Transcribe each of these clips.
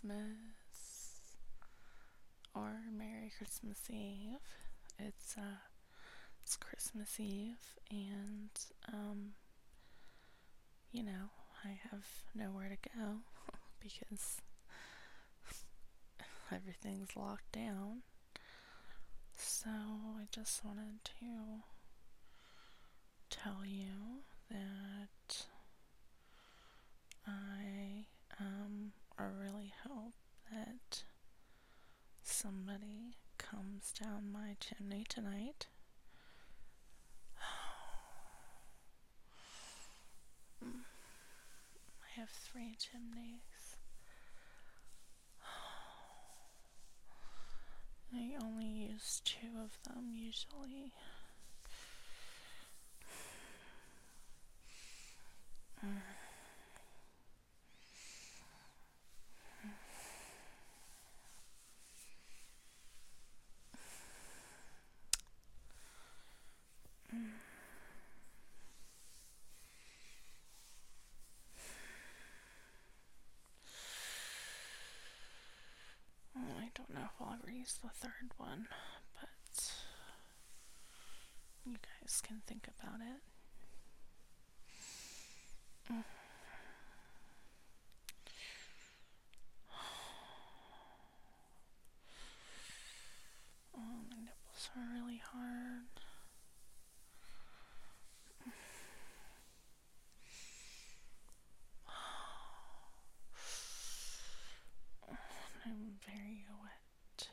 Christmas or Merry Christmas Eve. It's Christmas Eve, and you know, I have nowhere to go because everything's locked down. So I just wanted to tell you that I really hope that somebody comes down my chimney tonight. I have 3 chimneys. I only use 2 of them usually. I don't know if I'll ever use the 3rd one, but you guys can think about it. Oh, my nipples are really hard. I'm very wet.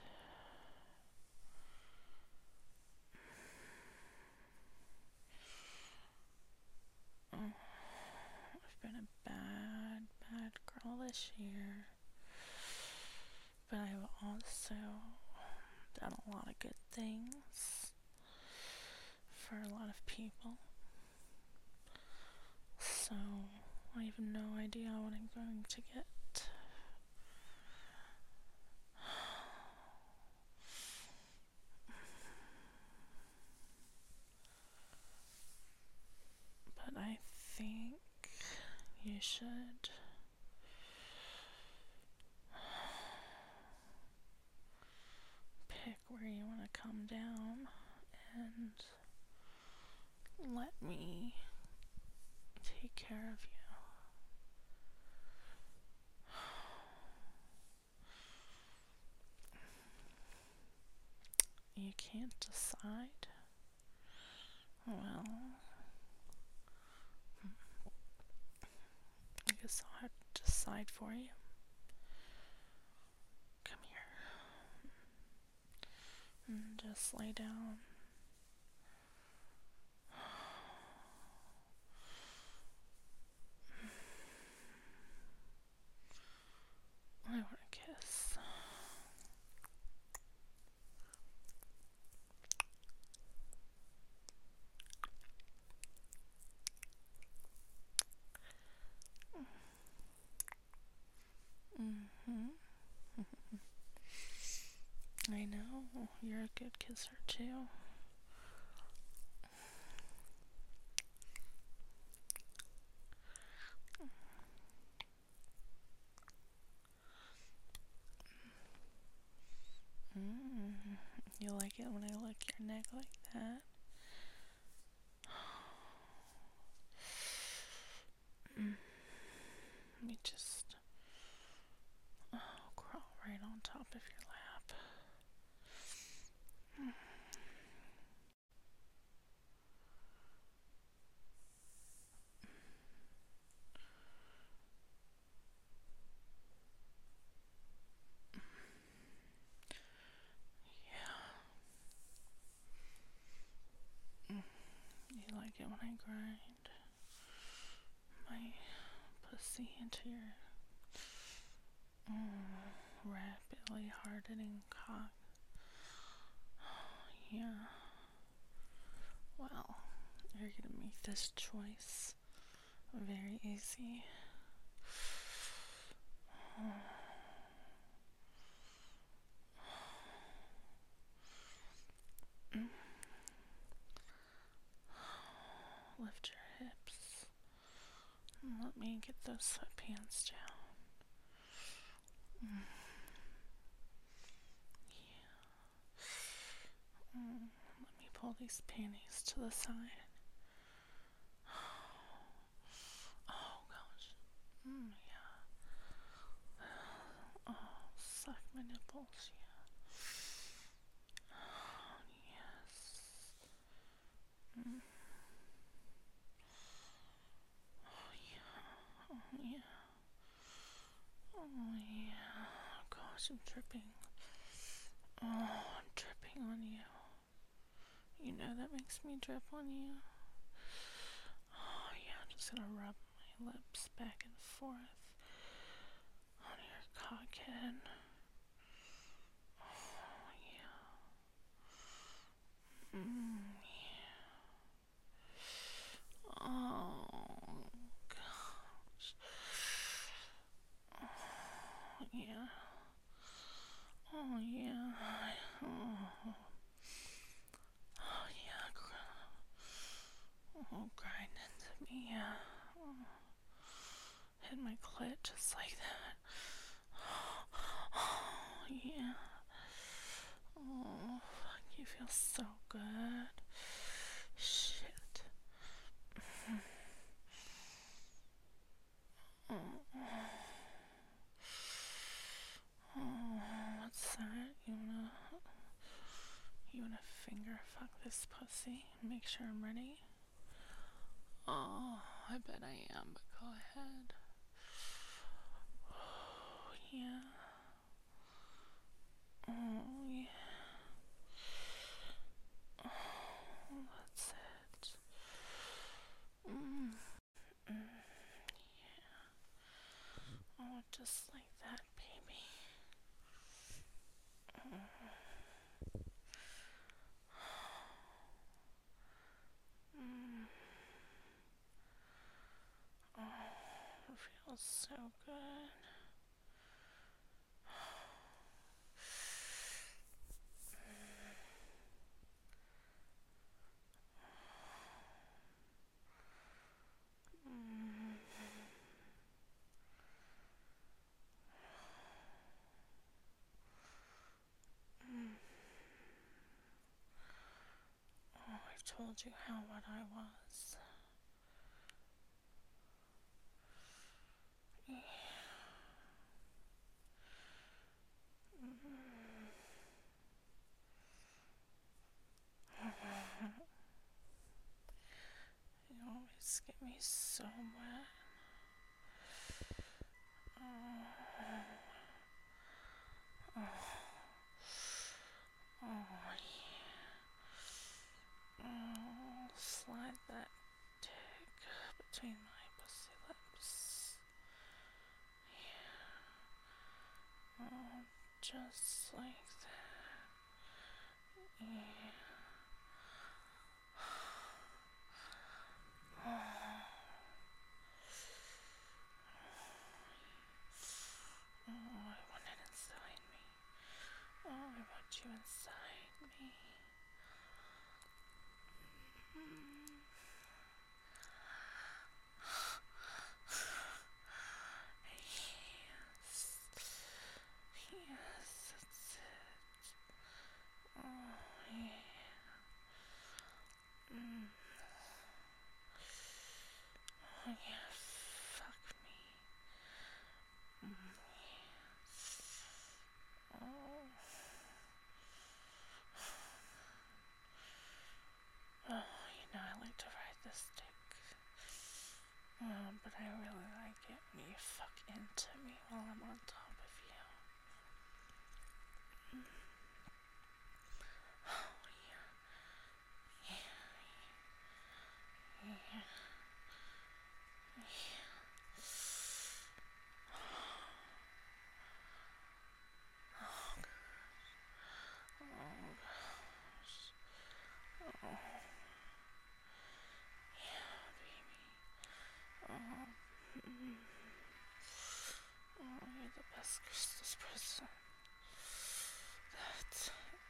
I've been a bad girl this year, but I've also done a lot of good things for a lot of people. So I have no idea what I'm going to get. But I think you should pick where you want to come down and let me take care of you. You can't decide? Well, I guess I'll have to decide for you. Come here. And just lay down. I want a kiss. I know, you're a good kisser too. You like it when I lick your neck like that? Let me just crawl right on top of your lap. You like it when I grind my pussy into your rapidly hardening cock? Yeah. Well, you're gonna make this choice very easy. Lift your hips and let me get those sweatpants down. Let me pull these panties to the side. Oh gosh. Yeah. Oh, suck my nipples. Yeah. Oh, yes. Oh yeah. Oh yeah. Oh yeah. Gosh, I'm dripping. Oh, I'm dripping on you. You know that makes me drip on you. Oh yeah, I'm just gonna rub my lips back and forth on your cockhead. Oh yeah. Yeah. Oh gosh. Oh yeah. Oh yeah. Oh, oh yeah. Oh, grind into me. Yeah. Oh, hit my clit just like that. Oh yeah. Oh, fuck, you feel so good. Shit. Oh, oh, what's that? You wanna finger fuck this pussy and make sure I'm ready? Oh, I bet I am, but go ahead. Oh, yeah. Oh, yeah. Oh, that's it. Oh, just like that, baby. Oh, it feels so good. Oh, I told you how what I was. You always get me so wet. Oh, oh, slide that dick between my pussy lips. Oh, just like that. Yeah. Oh, I want it inside me. Oh, I want you inside me. Yes. Yes, that's it. Oh, yeah. Oh, yeah. Fuck me. Oh. Oh, I like to ride this dick. But I really like it when you fuck into me while I'm on top of you. Oh, yeah. Yeah. Oh, gosh. Oh, yeah, baby. Oh, oh, you're the best Christmas present. That's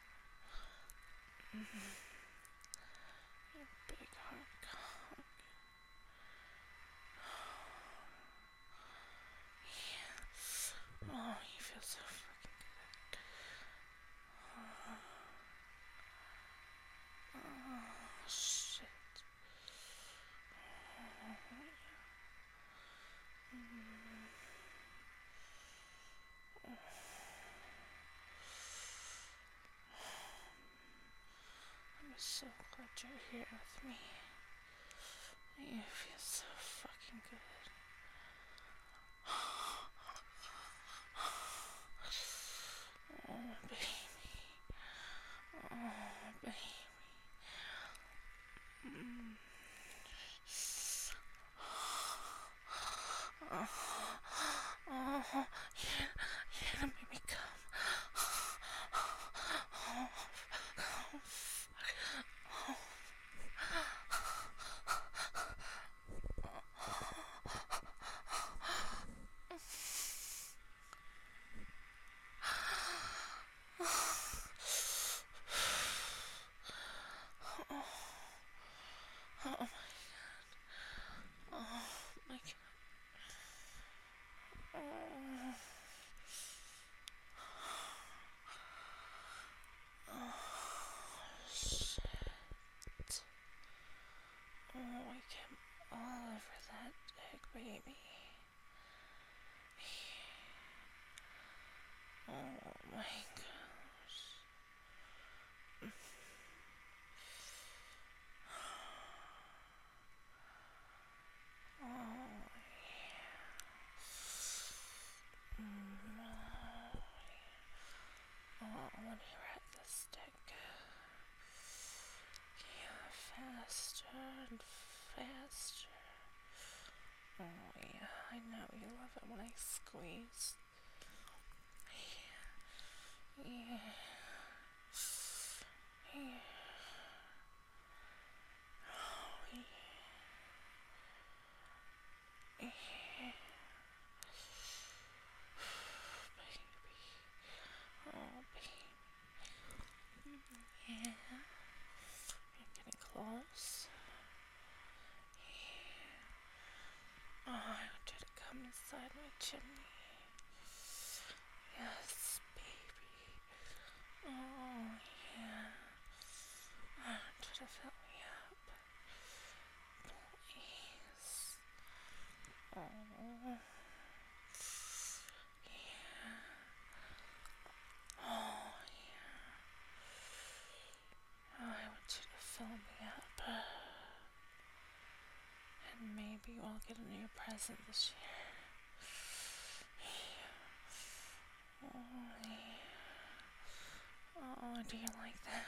your big hard cock. Oh, you feel you're here with me. You feel so fucking good. Oh, baby. Oh, baby. Oh, you're gonna make me come. Oh my god. Oh, shit. Oh, I came all over that dick, baby. Oh my gosh. Oh, oh, let me ride this dick. Yeah, faster and faster. Oh yeah, I know you love it when I squeeze. Yeah. Yeah. Yeah. Oh yeah. Yeah. Baby. Oh baby. Yeah. You're getting close. Yeah. Oh, I want you to come inside my chimney. Yes, baby. Oh yeah. I want you to fill me up. Please. Oh. Yeah. Oh yeah. Oh, I want you to fill me up. And maybe we'll get a new present this year. Oh, yeah. Oh, do you like that?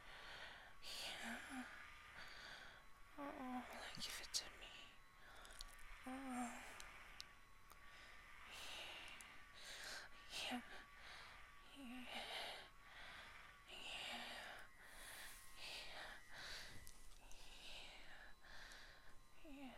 Yeah. Oh, give it to me. Oh, yeah. Yeah. Yeah.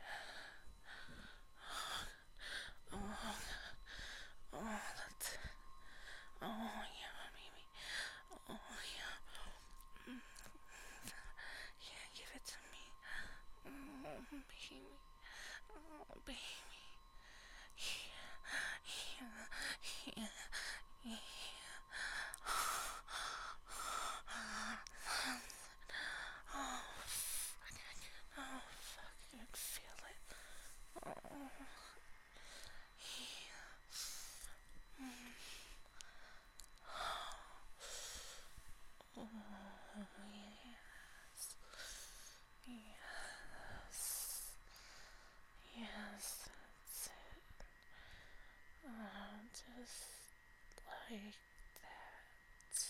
Oh, oh, that's. Oh, yeah, baby. Oh, yeah. Yeah, give it to me. Oh, baby. Oh, baby. Yeah. Yeah. Yeah. Oh, oh, fuck, I can feel it. Oh, oh, yes. Yes. Yes, that's it. Just like that.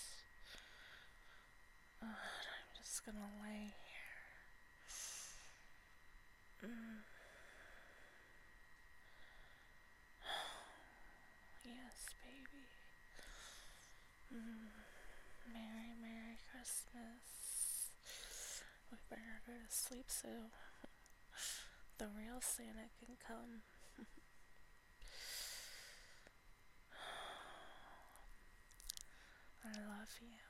I'm just gonna lay here. Yes, baby. Merry, Merry Christmas. We better go to sleep so the real Santa can come. I love you.